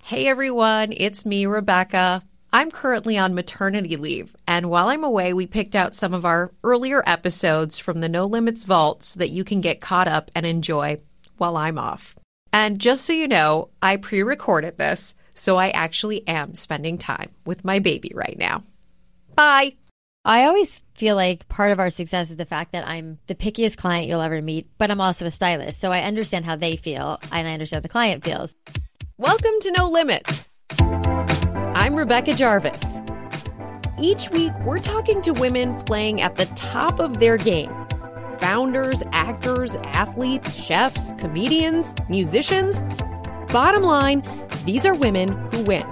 Hey everyone, it's me, Rebecca. I'm currently on maternity leave, and while I'm away, we picked out some of our earlier episodes from the No Limits Vault so that you can get caught up and enjoy while I'm off. And just so you know, I pre-recorded this, so I actually am spending time with my baby right now. Bye! I always feel like part of our success is the fact that I'm the pickiest client you'll ever meet, but I'm also a stylist, so I understand how they feel, and I understand how the client feels. Welcome to No Limits. I'm Rebecca Jarvis. Each week, we're talking to women playing at the top of their game. Founders, actors, athletes, chefs, comedians, musicians. Bottom line, these are women who win.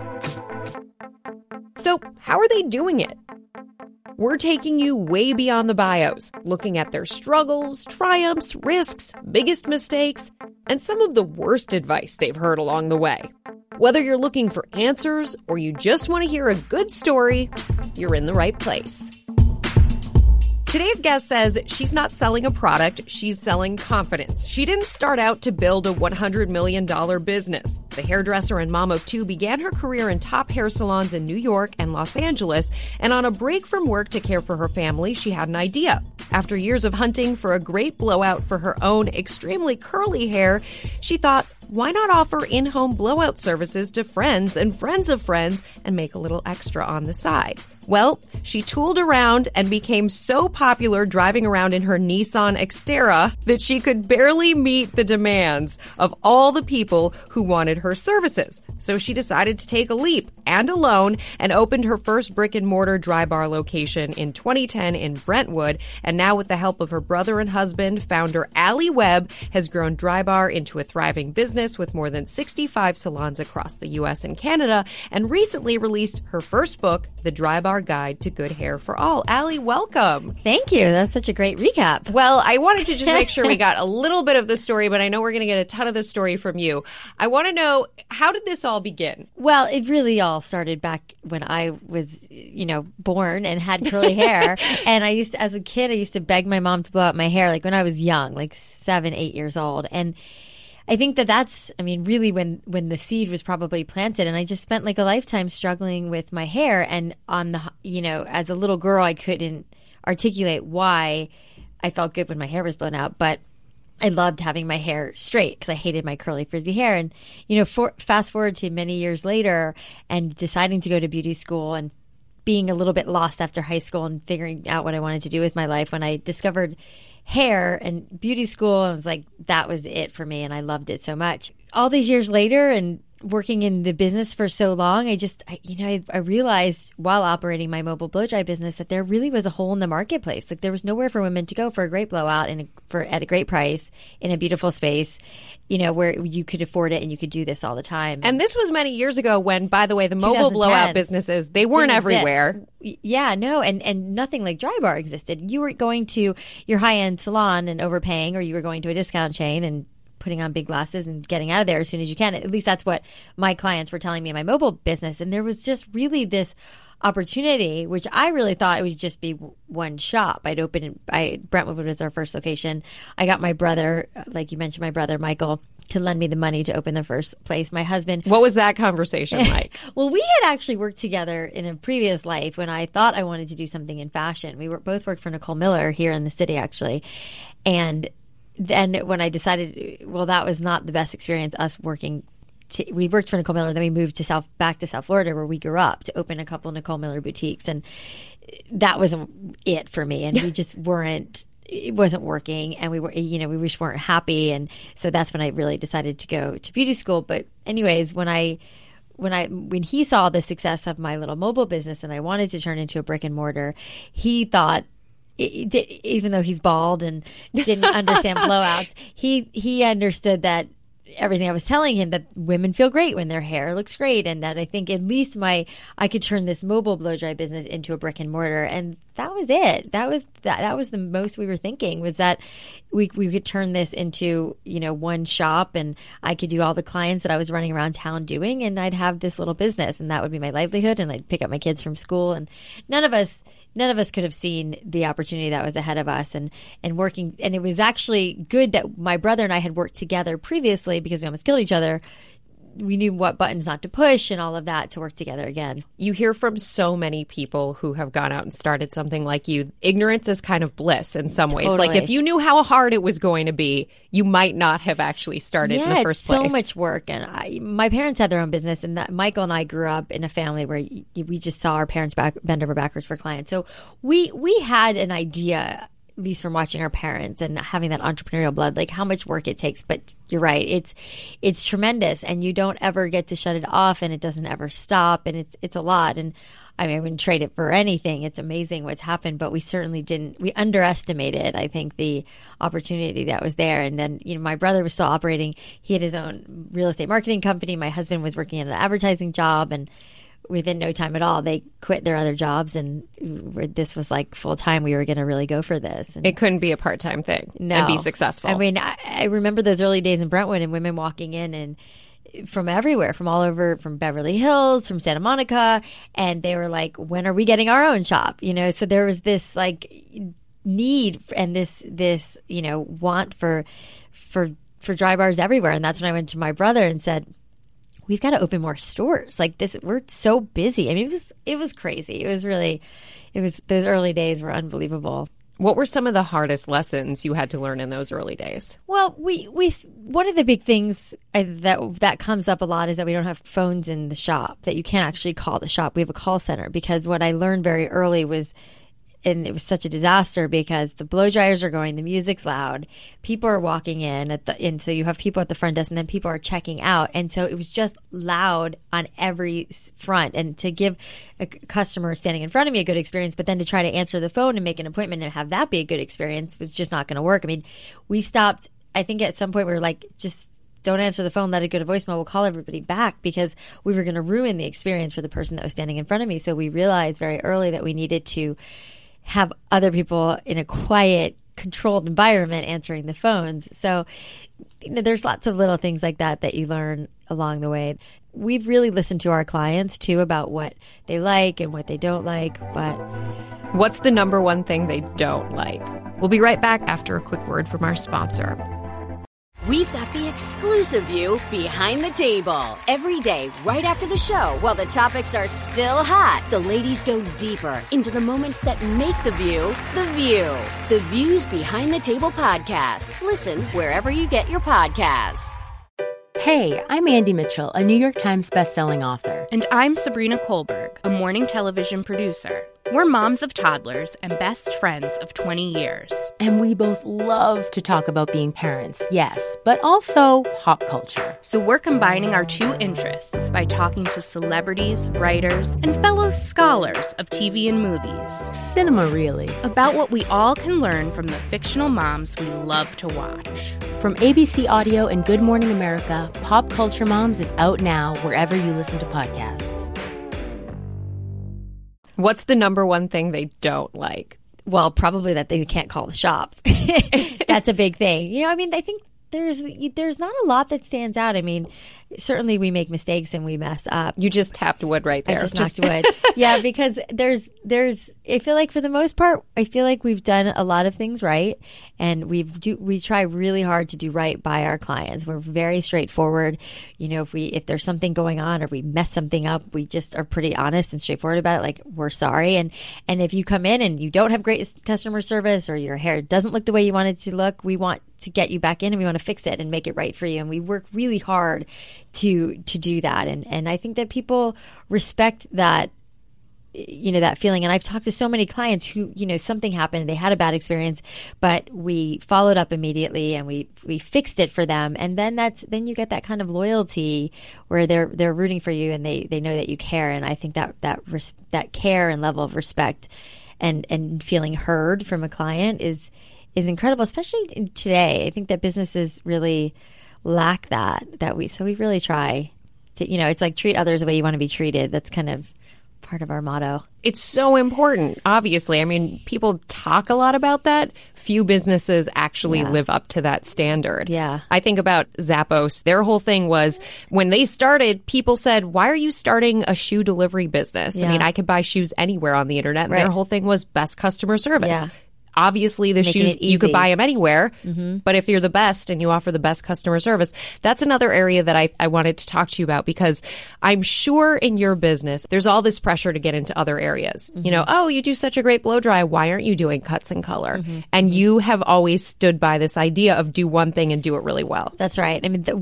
So, how are they doing it? We're taking you way beyond the bios, looking at their struggles, triumphs, risks, biggest mistakes, and some of the worst advice they've heard along the way. Whether you're looking for answers or you just want to hear a good story, you're in the right place. Today's guest says she's not selling a product, she's selling confidence. She didn't start out to build a $100 million business. The hairdresser and mom of two began her career in top hair salons in New York and Los Angeles, and on a break from work to care for her family, she had an idea. After years of hunting for a great blowout for her own extremely curly hair, she thought, why not offer in-home blowout services to friends and friends of friends and make a little extra on the side? Well, she tooled around and became so popular driving around in her Nissan Xterra that she could barely meet the demands of all the people who wanted her services. So she decided to take a leap and a loan and opened her first brick-and-mortar Drybar location in 2010 in Brentwood. And now with the help of her brother and husband, founder Allie Webb has grown Drybar into a thriving business with more than 65 salons across the U.S. and Canada, and recently released her first book, The Drybar Guide to Good Hair for All. Allie, welcome. Thank you. That's such a great recap. Well, I wanted to just make sure we got a little bit of the story, but I know we're going to get a ton of the story from you. I want to know, how did this all begin? Well, it really all started back when I was, born and had curly hair. And as a kid, I used to beg my mom to blow out my hair, like when I was young, like 7, 8 years old. And I think that's really when the seed was probably planted, and I just spent like a lifetime struggling with my hair. And as a little girl, I couldn't articulate why I felt good when my hair was blown out, but I loved having my hair straight because I hated my curly frizzy hair. And, fast forward to many years later and deciding to go to beauty school and being a little bit lost after high school and figuring out what I wanted to do with my life, when I discovered hair and beauty school, I was like, that was it for me, and I loved it so much. All these years later and working in the business for so long, I realized while operating my mobile blow dry business that there really was a hole in the marketplace. Like there was nowhere for women to go for a great blowout and at a great price in a beautiful space, where you could afford it and you could do this all the time. And this was many years ago when, by the way, the mobile blowout businesses, they weren't everywhere. Yeah, no, and nothing like Drybar existed. You were going to your high-end salon and overpaying, or you were going to a discount chain and putting on big glasses and getting out of there as soon as you can. At least that's what my clients were telling me in my mobile business. And there was just really this opportunity, which I really thought it would just be one shop. Brentwood was our first location. I got my brother, like you mentioned, my brother Michael, to lend me the money to open the first place. My husband. What was that conversation like? Well, we had actually worked together in a previous life when I thought I wanted to do something in fashion. We both worked for Nicole Miller here in the city, actually. And then when I decided, well, that was not the best experience, us working. We worked for Nicole Miller, then we moved back to South Florida where we grew up, to open a couple Nicole Miller boutiques. And that wasn't it for me. And we just it wasn't working, and we just weren't happy. And so that's when I really decided to go to beauty school. But anyways, when he saw the success of my little mobile business and I wanted to turn into a brick and mortar, he thought, even though he's bald and didn't understand blowouts, he understood that everything I was telling him, that women feel great when their hair looks great, and that I think at least I could turn this mobile blow dry business into a brick and mortar. And that was it. That was the most we were thinking, was that we could turn this into, one shop, and I could do all the clients that I was running around town doing, and I'd have this little business, and that would be my livelihood, and I'd pick up my kids from school. And none of us could have seen the opportunity that was ahead of us, and working. And it was actually good that my brother and I had worked together previously, because we almost killed each other, we knew what buttons not to push and all of that to work together again. You hear from so many people who have gone out and started something like you. Ignorance is kind of bliss in some ways. Totally. Like if you knew how hard it was going to be, you might not have actually started in the first place. So much work. And my parents had their own business, and Michael and I grew up in a family where we just saw our parents bend over backwards for clients. So we had an idea, at least from watching our parents and having that entrepreneurial blood, like how much work it takes. But you're right, it's tremendous, and you don't ever get to shut it off, and it doesn't ever stop, and it's a lot. And I mean, I wouldn't trade it for anything. It's amazing what's happened, but we certainly didn't. We underestimated, I think, the opportunity that was there. And then, my brother was still operating. He had his own real estate marketing company. My husband was working at an advertising job, and within no time at all, they quit their other jobs, and this was like full time. We were going to really go for this. And it couldn't be a part-time thing and be successful. I mean, I remember those early days in Brentwood and women walking in and from everywhere, from all over, from Beverly Hills, from Santa Monica, and they were like, "When are we getting our own shop?" So there was this like need and this want for dry bars everywhere, and that's when I went to my brother and said, we've got to open more stores like this. We're so busy. I mean, it was crazy. It was those early days were unbelievable. What were some of the hardest lessons you had to learn in those early days? Well, we one of the big things that comes up a lot is that we don't have phones in the shop, that you can't actually call the shop. We have a call center, because what I learned very early was, and it was such a disaster because the blow dryers are going, the music's loud, people are walking in and so you have people at the front desk and then people are checking out. And so it was just loud on every front. And to give a customer standing in front of me a good experience, but then to try to answer the phone and make an appointment and have that be a good experience was just not going to work. I mean, we stopped, I think at some point we were like, just don't answer the phone, let it go to voicemail, we'll call everybody back, because we were going to ruin the experience for the person that was standing in front of me. So we realized very early that we needed to have other people in a quiet, controlled environment answering the phones. So, there's lots of little things like that you learn along the way. We've really listened to our clients too about what they like and what they don't like. But what's the number one thing they don't like? We'll be right back after a quick word from our sponsor. We've got the exclusive view behind the table. Every day, right after the show, while the topics are still hot, the ladies go deeper into the moments that make the View the View. The Views Behind the Table podcast. Listen wherever you get your podcasts. Hey, I'm Andy Mitchell, a New York Times bestselling author. And I'm Sabrina Kohlberg, a morning television producer. We're moms of toddlers and best friends of 20 years. And we both love to talk about being parents, yes, but also pop culture. So we're combining our two interests by talking to celebrities, writers, and fellow scholars of TV and movies. Cinema, really. About what we all can learn from the fictional moms we love to watch. From ABC Audio and Good Morning America, Pop Culture Moms is out now wherever you listen to podcasts. What's the number one thing they don't like? Well, probably that they can't call the shop. That's a big thing. I mean, I think there's not a lot that stands out. I mean, certainly we make mistakes and we mess up. You just tapped wood right there. I just knocked wood. Yeah, because there's I feel like for the most part, I feel like we've done a lot of things right, and we try really hard to do right by our clients. We're very straightforward. If there's something going on or we mess something up, we just are pretty honest and straightforward about it. Like, we're sorry. And if you come in and you don't have great customer service or your hair doesn't look the way you want it to look, we want to get you back in and we want to fix it and make it right for you. And we work really hard to do that. And I think that people respect that, that feeling. And I've talked to so many clients who, something happened, they had a bad experience, but we followed up immediately and we fixed it for them. And then you get that kind of loyalty where they're rooting for you and they know that you care. And I think that care and level of respect and feeling heard from a client is incredible, especially today. I think that businesses really lack that. So we really try to, it's like treat others the way you want to be treated. That's kind of part of our motto. It's so important, obviously. I mean, people talk a lot about that. Few businesses actually live up to that standard. Yeah. I think about Zappos. Their whole thing was, when they started, people said, why are you starting a shoe delivery business? Yeah. I mean, I could buy shoes anywhere on the internet. And their whole thing was best customer service. Yeah. obviously the Making shoes, it you could easy. buy them anywhere, but if you're the best and you offer the best customer service, that's another area that I wanted to talk to you about, because I'm sure in your business, there's all this pressure to get into other areas. You know, oh, you do such a great blow dry. Why aren't you doing cuts and color? And you have always stood by this idea of do one thing and do it really well. That's right. I mean,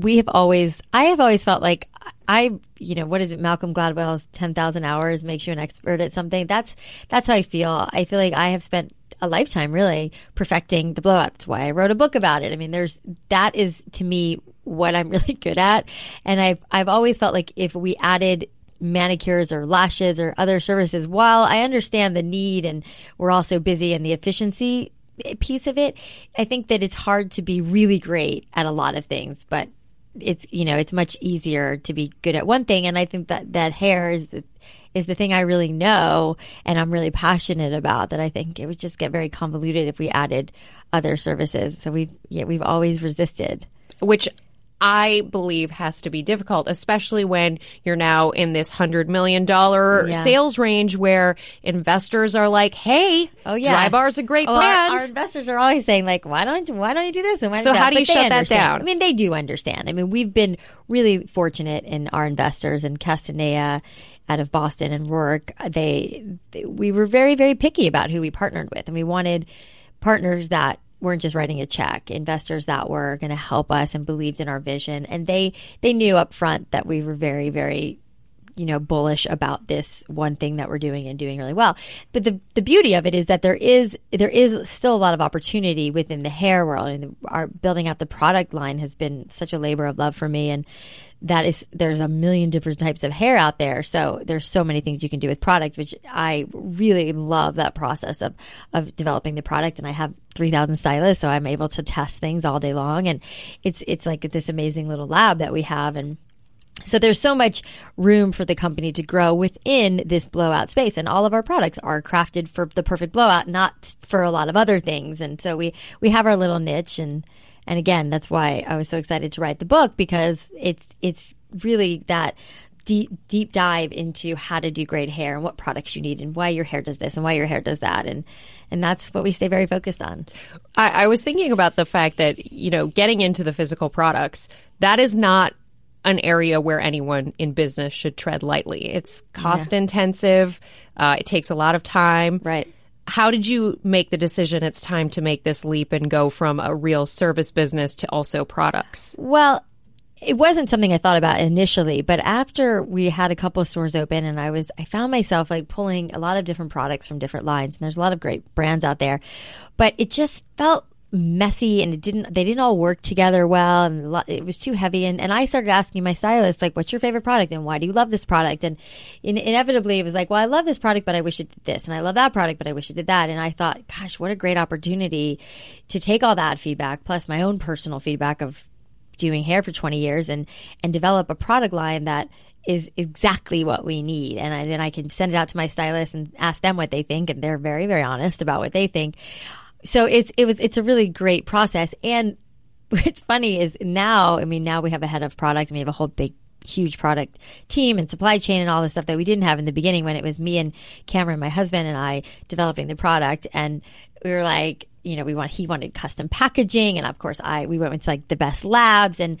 I have always felt like what is it? Malcolm Gladwell's 10,000 hours makes you an expert at something. That's how I feel. I feel like I have spent a lifetime really perfecting the blowout. That's why I wrote a book about it. I mean, that is to me what I'm really good at. And I've always felt like if we added manicures or lashes or other services, while I understand the need and we're also busy in the efficiency piece of it, I think that it's hard to be really great at a lot of things, but it's much easier to be good at one thing. And I think that hair is the thing I really know and I'm really passionate about, that I think it would just get very convoluted if we added other services. So we've always resisted. Which I believe has to be difficult, especially when you're now in this $100 million sales range where investors are like, hey, Drybar's a great brand. Our investors are always saying, like, why don't you do this? And why so how do you shut that down? I mean, they do understand. I mean, we've been really fortunate in our investors, and Castanea out of Boston and Rourke, we were very, very picky about who we partnered with, and we wanted partners that weren't just writing a check, investors that were going to help us and believed in our vision. And they knew up front that we were very, very, bullish about this one thing that we're doing and doing really well. But the beauty of it is that there is still a lot of opportunity within the hair world. And our building out the product line has been such a labor of love for me. And there's a million different types of hair out there. So there's so many things you can do with product, which I really love that process of developing the product. And I have 3,000 stylists, so I'm able to test things all day long. And it's like this amazing little lab that we have. And so there's so much room for the company to grow within this blowout space. And all of our products are crafted for the perfect blowout, not for a lot of other things. And so we have our little niche. And again, that's why I was so excited to write the book, because it's really that deep dive into how to do great hair and what products you need and why your hair does this and why your hair does that. And that's what we stay very focused on. I was thinking about the fact that, getting into the physical products, that is not an area where anyone in business should tread lightly. It's cost intensive. It takes a lot of time. Right. How did you make the decision it's time to make this leap and go from a real service business to also products? Well, it wasn't something I thought about initially, but after we had a couple of stores open and I found myself like pulling a lot of different products from different lines, and there's a lot of great brands out there, but it just felt messy and they didn't all work together well, and it was too heavy. And I started asking my stylist, like, what's your favorite product and why do you love this product? And inevitably it was like, well, I love this product, but I wish it did this. And I love that product, but I wish it did that. And I thought, gosh, what a great opportunity to take all that feedback, plus my own personal feedback of doing hair for 20 years and develop a product line that is exactly what we need. And then I can send it out to my stylist and ask them what they think. And they're very, very honest about what they think. So it's a really great process. And what's funny is now we have a head of product and we have a whole big, huge product team and supply chain and all the stuff that we didn't have in the beginning when it was me and Cameron, my husband, and I developing the product. And we were like, he wanted custom packaging. And of course we went with like the best labs, and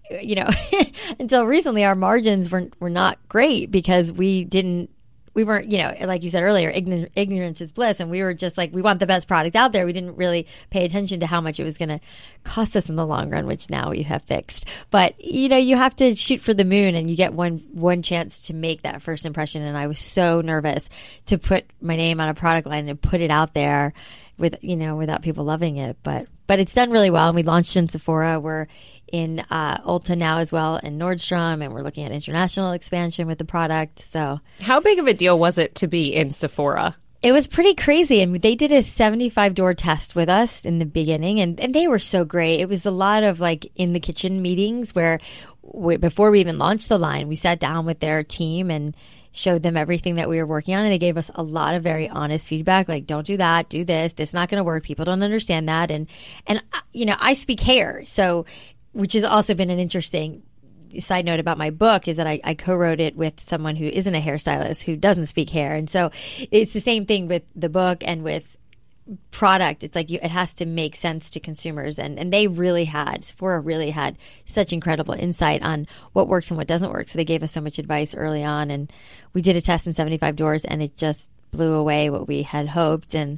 until recently our margins were not great because we weren't, like you said earlier, ignorance is bliss. And we were just like, we want the best product out there. We didn't really pay attention to how much it was going to cost us in the long run, which now we have fixed. But, you have to shoot for the moon and you get one chance to make that first impression. And I was so nervous to put my name on a product line and put it out there without people loving it. But it's done really well. And we launched in Sephora. We're in Ulta now as well, and Nordstrom, and we're looking at international expansion with the product. So, how big of a deal was it to be in Sephora? It was pretty crazy. And they did a 75-door test with us in the beginning, and they were so great. It was a lot of like in the kitchen meetings where before we even launched the line, we sat down with their team and showed them everything that we were working on. And they gave us a lot of very honest feedback, like, don't do that, do this. This is not going to work. People don't understand that. And I speak hair. So, which has also been an interesting side note about my book, is that I co-wrote it with someone who isn't a hairstylist, who doesn't speak hair. And so it's the same thing with the book and with product, it's like it has to make sense to consumers, and Sephora really had such incredible insight on what works and what doesn't work. So they gave us so much advice early on, and we did a test in 75 doors, and it just blew away what we had hoped, and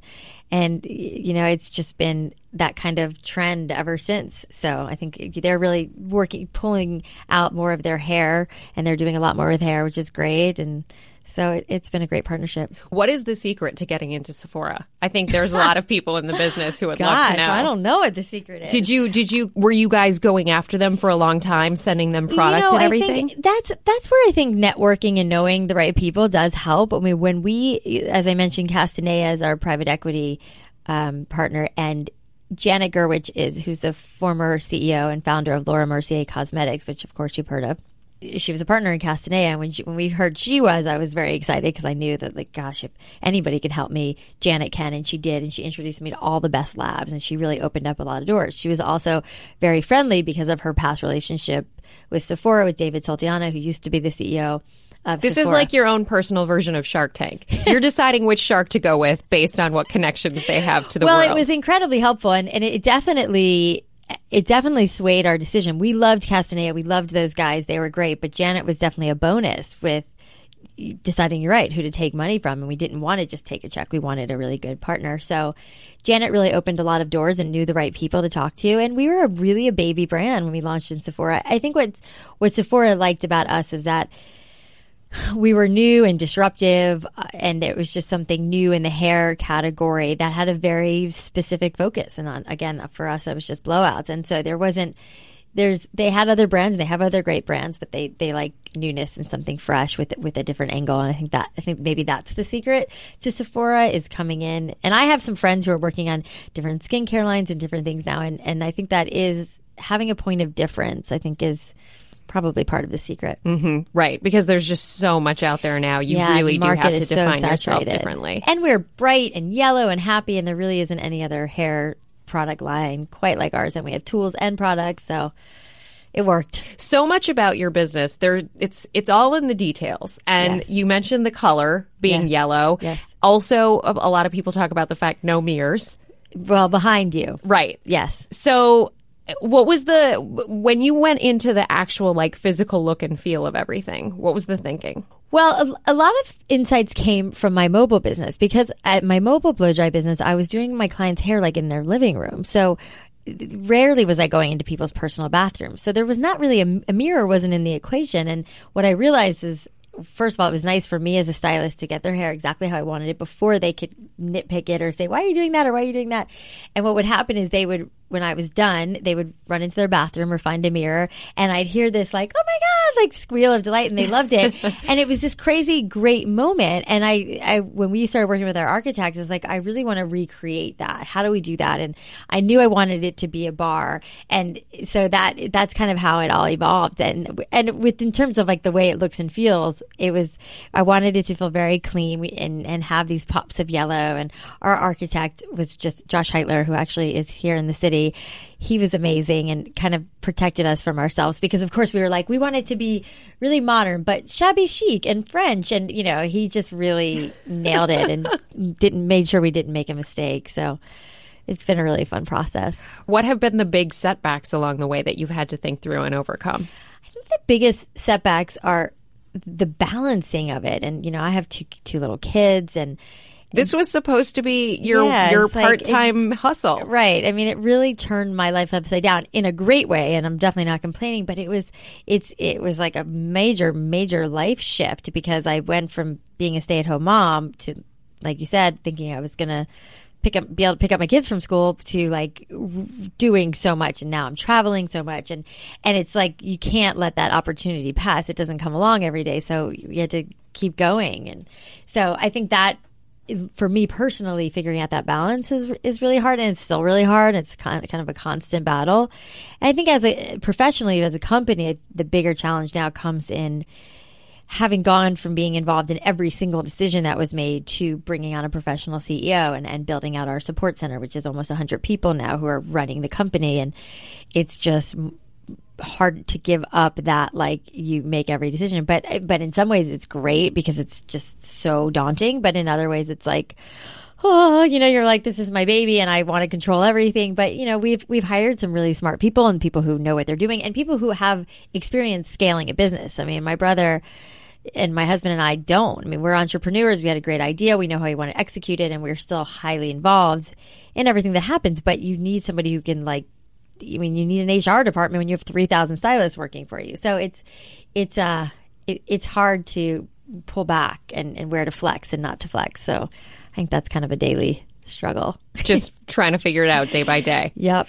it's just been that kind of trend ever since. So I think they're really pulling out more of their hair, and they're doing a lot more with hair, which is great. And so it's been a great partnership. What is the secret to getting into Sephora? I think there's a lot of people in the business who would love to know. I don't know what the secret is. Were you guys going after them for a long time, sending them product and everything? I think that's where I think networking and knowing the right people does help. I mean, when as I mentioned, Castanea is our private equity partner, and Janet Gerwich who's the former CEO and founder of Laura Mercier Cosmetics, which of course you've heard of. She was a partner in Castanea, and when we heard she was, I was very excited because I knew that, like, gosh, if anybody could help me, Janet can, and she did, and she introduced me to all the best labs, and she really opened up a lot of doors. She was also very friendly because of her past relationship with Sephora, with David Soltiano, who used to be the CEO of This Sephora. is like your own personal version of Shark Tank. You're deciding which shark to go with based on what connections they have to the world. Well, it was incredibly helpful, and it definitely swayed our decision. We loved Castanea. We loved those guys. They were great. But Janet was definitely a bonus with deciding, you're right, who to take money from. And we didn't want to just take a check. We wanted a really good partner. So Janet really opened a lot of doors and knew the right people to talk to. And we were really a baby brand when we launched in Sephora. I think what Sephora liked about us was that we were new and disruptive, and it was just something new in the hair category that had a very specific focus. And again, for us, it was just blowouts. And so they had other brands, and they have other great brands, but they like newness and something fresh with a different angle. And I think maybe that's the secret to Sephora, is coming in. And I have some friends who are working on different skincare lines and different things now. And I think that is having a point of difference, I think, is probably part of the secret. Mm-hmm. Right, because there's just so much out there now. You really do have to define yourself differently. And we're bright and yellow and happy, and there really isn't any other hair product line quite like ours. And we have tools and products, so it worked. So much about your business, it's all in the details. And Yes. you mentioned the color being Yes. yellow. Yes. Also, a lot of people talk about the fact no mirrors. Well, behind you. Right. Yes. So what was when you went into the actual like physical look and feel of everything, what was the thinking? Well, a lot of insights came from my mobile business, because at my mobile blow dry business, I was doing my clients' hair like in their living room. So rarely was I going into people's personal bathrooms. So there was not really a mirror wasn't in the equation. And what I realized is, first of all, it was nice for me as a stylist to get their hair exactly how I wanted it before they could nitpick it or say, why are you doing that? Or why are you doing that? And what would happen is when I was done, they would run into their bathroom or find a mirror, and I'd hear this like, oh my God, like squeal of delight, and they loved it. And it was this crazy, great moment. And I when we started working with our architect, I was like, I really want to recreate that. How do we do that? And I knew I wanted it to be a bar. And so that's kind of how it all evolved. And in terms of like the way it looks and feels, I wanted it to feel very clean and have these pops of yellow. And our architect was just Josh Heitler, who actually is here in the city. He was amazing and kind of protected us from ourselves, because of course we were like, we want it to be really modern but shabby chic and French, and he just really nailed it and made sure we didn't make a mistake. So it's been a really fun process. What have been the big setbacks along the way that you've had to think through and overcome? I think the biggest setbacks are the balancing of it. And I have two little kids, and this was supposed to be your part-time hustle. Right. I mean, it really turned my life upside down in a great way, and I'm definitely not complaining, but it was like a major, major life shift, because I went from being a stay-at-home mom to, like you said, thinking I was going to be able to pick up my kids from school, to like doing so much. And now I'm traveling so much, and it's like, you can't let that opportunity pass. It doesn't come along every day. So you have to keep going. And so I think that, for me personally, figuring out that balance is really hard, and it's still really hard. It's kind of a constant battle. And I think professionally, as a company, the bigger challenge now comes in having gone from being involved in every single decision that was made to bringing on a professional CEO and building out our support center, which is almost 100 people now who are running the company. And it's just hard to give up that, like, you make every decision, but in some ways it's great because it's just so daunting, but in other ways it's like, oh, you're like, this is my baby and I want to control everything. But, we've hired some really smart people and people who know what they're doing and people who have experience scaling a business. I mean, my brother and my husband and I don't. I mean, we're entrepreneurs. We had a great idea. We know how we want to execute it, and we're still highly involved in everything that happens. But you need somebody who can you need an HR department when you have 3,000 stylists working for you. So it's hard to pull back and where to flex and not to flex. So I think that's kind of a daily struggle. Just trying to figure it out day by day. Yep.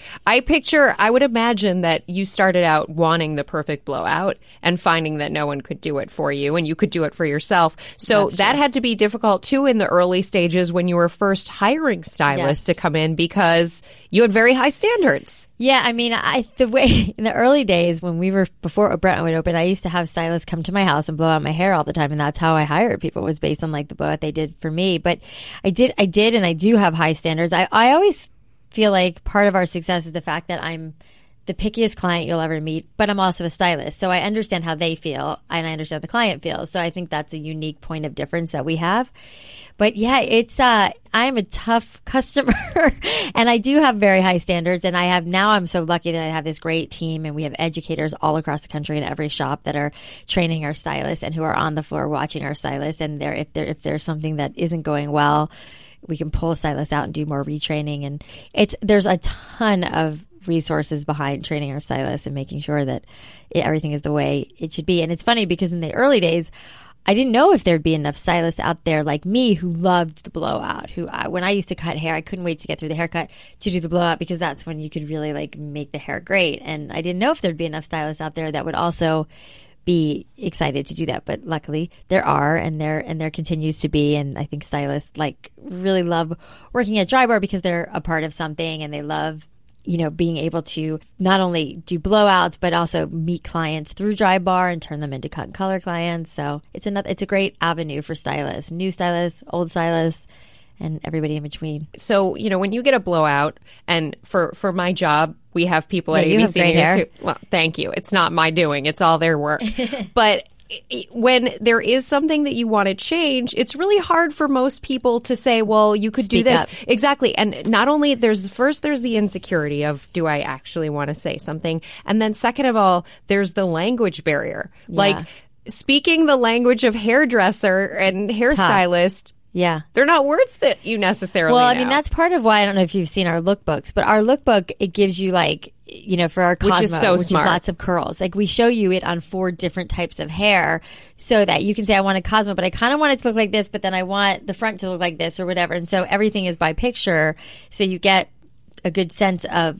I would imagine that you started out wanting the perfect blowout and finding that no one could do it for you and you could do it for yourself. So that had to be difficult too in the early stages when you were first hiring stylists to come in because you had very high standards. Yeah, I mean, the way in the early days when before Brentwood opened, I used to have stylists come to my house and blow out my hair all the time, and that's how I hired people, was based on the blowout they did for me. But I did, and I do have high standards. I always feel like part of our success is the fact that I'm the pickiest client you'll ever meet, but I'm also a stylist. So I understand how they feel and I understand how the client feels. So I think that's a unique point of difference that we have. But yeah, I'm a tough customer and I do have very high standards. And I'm so lucky that I have this great team and we have educators all across the country in every shop that are training our stylists and who are on the floor watching our stylists. And if there's something that isn't going well, we can pull a stylist out and do more retraining. And there's a ton of resources behind training our stylists and making sure that everything is the way it should be. And it's funny because in the early days, I didn't know if there'd be enough stylists out there like me who loved the blowout, when I used to cut hair, I couldn't wait to get through the haircut to do the blowout because that's when you could really make the hair great. And I didn't know if there'd be enough stylists out there that would also be excited to do that, but luckily there are, and there continues to be. And I think stylists really love working at Drybar because they're a part of something, and they love being able to not only do blowouts but also meet clients through Drybar and turn them into cut and color clients. So it's a great avenue for stylists, new stylists, old stylists, and everybody in between. So, when you get a blowout, and for my job, we have people at you ABC have great News hair. well, thank you. It's not my doing. It's all their work. But when there is something that you want to change, it's really hard for most people to say, well, you could do this. up. Exactly. And not only there's the insecurity of, do I actually want to say something? And then second of all, there's the language barrier. Yeah. Speaking the language of hairdresser and hairstylist. Yeah. They're not words that you necessarily know. I mean, that's part of why, I don't know if you've seen our lookbooks, but our lookbook, it gives you for our Cosmo, which is so smart. Is lots of curls. We show you it on 4 different types of hair so that you can say, I want a Cosmo, but I kind of want it to look like this, but then I want the front to look like this or whatever. And so everything is by picture. So you get a good sense of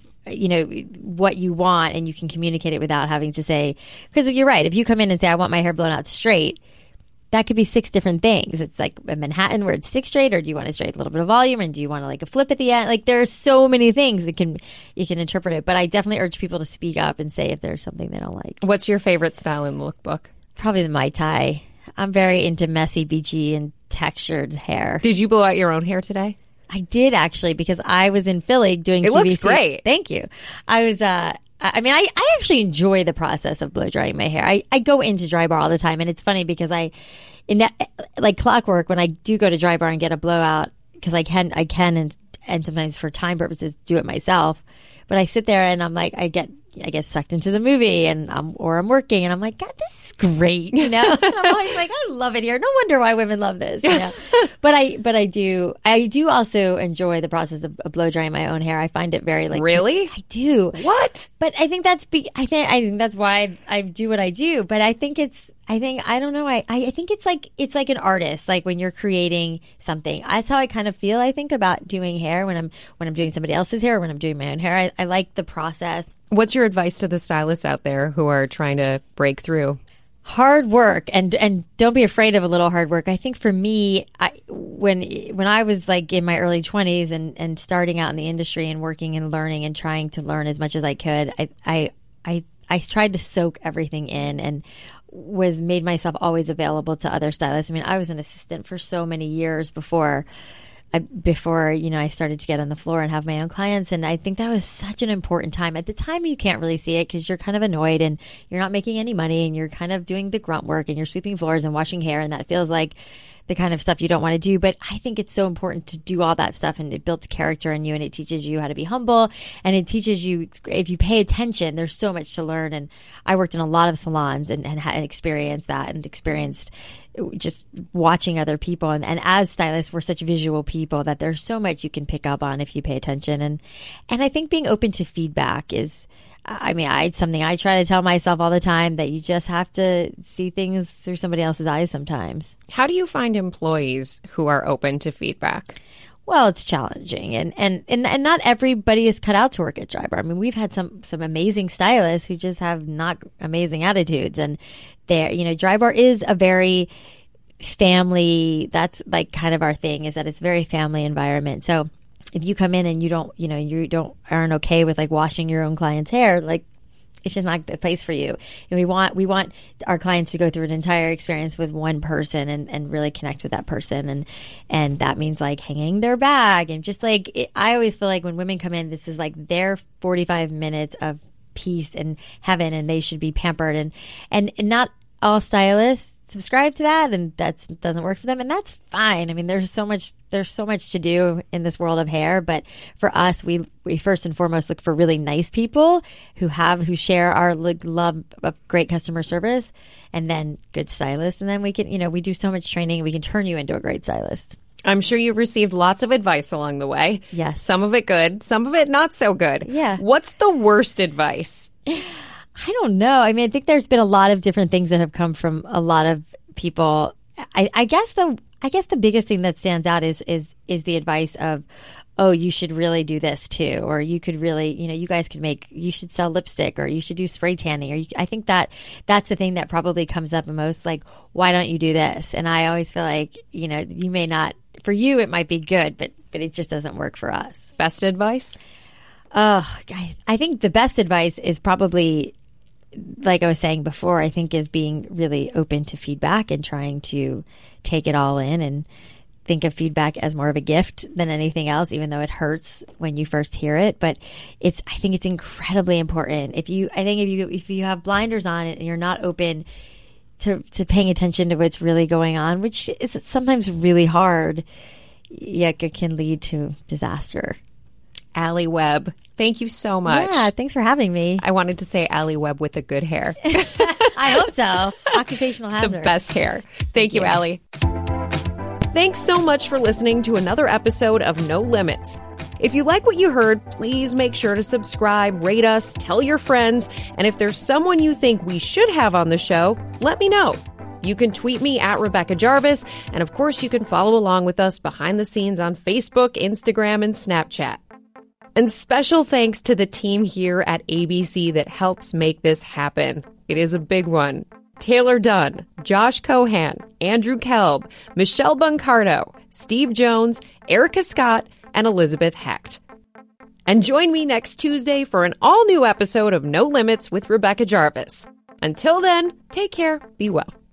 what you want, and you can communicate it without having to say, because you're right. If you come in and say, I want my hair blown out straight, that could be 6 different things. It's like a Manhattan where it's 6 straight, or do you want it straight, a little bit of volume, and do you want a flip at the end? There are so many things you can interpret it. But I definitely urge people to speak up and say if there's something they don't like. What's your favorite style in the lookbook? Probably the Mai Tai. I'm very into messy, beachy, and textured hair. Did you blow out your own hair today? I did, actually, because I was in Philly doing QVC. It looks great. Thank you. I actually enjoy the process of blow drying my hair. I go into Drybar all the time, and it's funny because like clockwork, when I do go to Drybar and get a blowout, because I can and sometimes for time purposes do it myself. But I sit there and I'm like, I get sucked into the movie, and I'm working, and I'm like, God, this is great, And I'm always like, I love it here. No wonder why women love this, But I do also enjoy the process of blow drying my own hair. I find it very really. I do. What? But I think that's I think that's why I do what I do. But I think I don't know. I think it's like an artist. When you're creating something, that's how I kind of feel. I think about doing hair when I'm doing somebody else's hair, or when I'm doing my own hair. I like the process. What's your advice to the stylists out there who are trying to break through? Hard work, and don't be afraid of a little hard work. I think for me, when I was in my early 20s and starting out in the industry and working and learning and trying to learn as much as I could, I tried to soak everything in and made myself always available to other stylists. I mean, I was an assistant for so many years before I started to get on the floor and have my own clients. And I think that was such an important time. At the time, you can't really see it because you're kind of annoyed and you're not making any money, and you're kind of doing the grunt work, and you're sweeping floors and washing hair. And that feels like the kind of stuff you don't want to do. But I think it's so important to do all that stuff, and it builds character in you, and it teaches you how to be humble, and it teaches you, if you pay attention, there's so much to learn. And I worked in a lot of salons and experienced that, and experienced just watching other people. And as stylists, we're such visual people that there's so much you can pick up on if you pay attention. And I think being open to feedback is, it's something I try to tell myself all the time, that you just have to see things through somebody else's eyes sometimes. How do you find employees who are open to feedback? Well, it's challenging, and not everybody is cut out to work at Drybar. I mean, we've had some amazing stylists who just have not amazing attitudes, and Drybar is a very family. That's like kind of our thing, is that it's a very family environment. So if you come in and aren't okay with like washing your own client's hair, like, it's just not the place for you. And we want our clients to go through an entire experience with one person and really connect with that person. And that means like hanging their bag, and just like, I always feel like when women come in, this is like their 45 minutes of peace and heaven, and they should be pampered, and not all stylists subscribe to that, and that doesn't work for them, and that's fine. I mean, there's so much to do in this world of hair, but for us, we first and foremost look for really nice people who share our love of great customer service, and then good stylists, and then we can, we do so much training, we can turn you into a great stylist. I'm sure you've received lots of advice along the way. Yes. Some of it good, some of it not so good. Yeah. What's the worst advice? I don't know. I mean, I think there's been a lot of different things that have come from a lot of people. I guess the biggest thing that stands out is the advice of, oh, you should really do this too, or you could really, you should sell lipstick, or you should do spray tanning, or I think that's the thing that probably comes up the most. Like, why don't you do this? And I always feel like, you may not, for you it might be good, but it just doesn't work for us. Best advice? I think the best advice is probably, like I was saying before, I think is being really open to feedback and trying to take it all in and think of feedback as more of a gift than anything else, even though it hurts when you first hear it. But I think it's incredibly important. If you have blinders on and you're not open to paying attention to what's really going on, which is sometimes really hard, yet it can lead to disaster. Allie Webb, thank you so much. Yeah, thanks for having me. I wanted to say Allie Webb with the good hair. I hope so. Occupational hazard. The best hair. Thank you, Allie. Thanks so much for listening to another episode of No Limits. If you like what you heard, please make sure to subscribe, rate us, tell your friends, and if there's someone you think we should have on the show, let me know. You can tweet me at Rebecca Jarvis, and of course you can follow along with us behind the scenes on Facebook, Instagram, and Snapchat. And special thanks to the team here at ABC that helps make this happen. It is a big one. Taylor Dunn, Josh Cohan, Andrew Kelb, Michelle Buncardo, Steve Jones, Erica Scott, and Elizabeth Hecht. And join me next Tuesday for an all-new episode of No Limits with Rebecca Jarvis. Until then, take care, be well.